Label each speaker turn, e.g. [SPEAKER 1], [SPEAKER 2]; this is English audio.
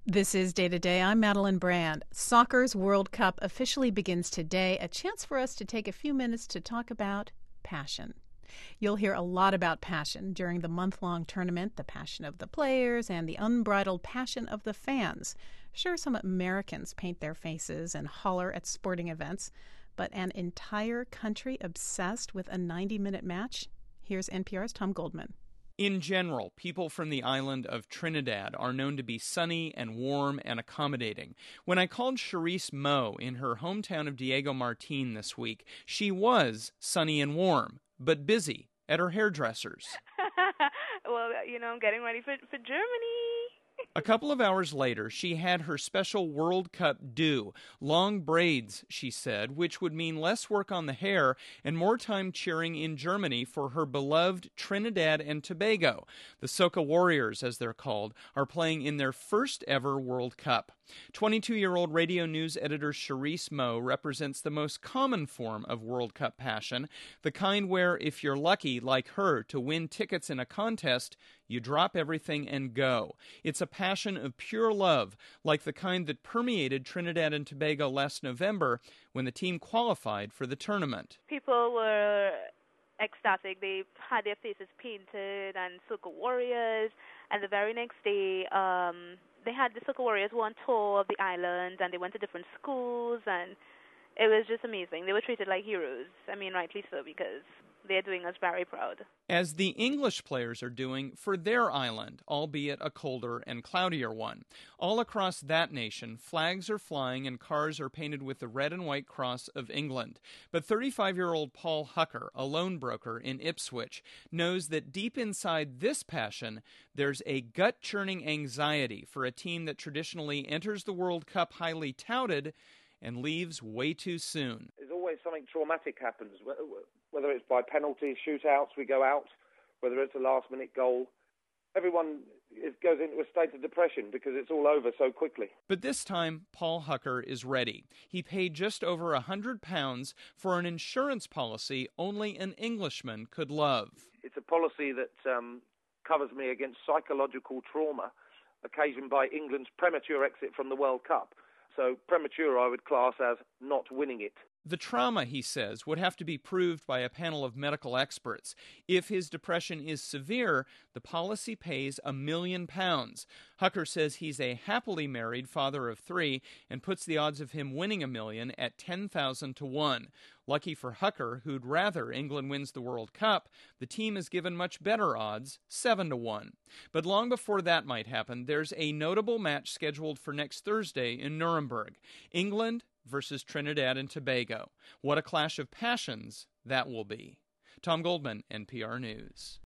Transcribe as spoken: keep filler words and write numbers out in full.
[SPEAKER 1] This is Day to Day. I'm Madeline Brand. Soccer's World Cup officially begins today, a chance for us to take a few minutes to talk about passion. You'll hear a lot about passion during the month-long tournament, the passion of the players and the unbridled passion of the fans. Sure, some Americans paint their faces and holler at sporting events, but an entire country obsessed with a ninety-minute match? Here's N P R's Tom Goldman.
[SPEAKER 2] In general, people from the island of Trinidad are known to be sunny and warm and accommodating. When I called Charisse Moe in her hometown of Diego Martin this week, she was sunny and warm, but busy at her hairdresser's.
[SPEAKER 3] Well, you know, I'm getting ready for, for Germany.
[SPEAKER 2] A couple of hours later, she had her special World Cup do. Long braids, she said, which would mean less work on the hair and more time cheering in Germany for her beloved Trinidad and Tobago. The Soca Warriors, as they're called, are playing in their first ever World Cup. twenty-two-year-old radio news editor Charisse Moe represents the most common form of World Cup passion, the kind where, if you're lucky, like her, to win tickets in a contest, you drop everything and go. It's a passion of pure love, like the kind that permeated Trinidad and Tobago last November when the team qualified for the tournament.
[SPEAKER 3] People were ecstatic. They had their faces painted and Soca Warriors. And the very next day, um, they had the Soca Warriors go on tour of the island, and they went to different schools, and it was just amazing. They were treated like heroes. I mean, rightly so, because they're doing us very proud.
[SPEAKER 2] As the English players are doing for their island, albeit a colder and cloudier one. All across that nation, flags are flying and cars are painted with the red and white cross of England. But thirty-five-year-old Paul Hucker, a loan broker in Ipswich, knows that deep inside this passion, there's a gut-churning anxiety for a team that traditionally enters the World Cup highly touted and leaves way too soon.
[SPEAKER 4] There's always something traumatic happens, whether it's by penalties, shootouts, we go out, whether it's a last-minute goal. Everyone goes into a state of depression because it's all over so quickly.
[SPEAKER 2] But this time, Paul Hucker is ready. He paid just over one hundred pounds for an insurance policy only an Englishman could love.
[SPEAKER 4] It's a policy that um, covers me against psychological trauma occasioned by England's premature exit from the World Cup. So premature I would class as not winning it.
[SPEAKER 2] The trauma, he says, would have to be proved by a panel of medical experts. If his depression is severe, the policy pays a million pounds. Hucker says he's a happily married father of three and puts the odds of him winning a million at ten thousand to one. Lucky for Hucker, who'd rather England wins the World Cup, the team is given much better odds, seven to one. But long before that might happen, there's a notable match scheduled for next Thursday in Nuremberg. England versus Trinidad and Tobago. What a clash of passions that will be. Tom Goldman, N P R News.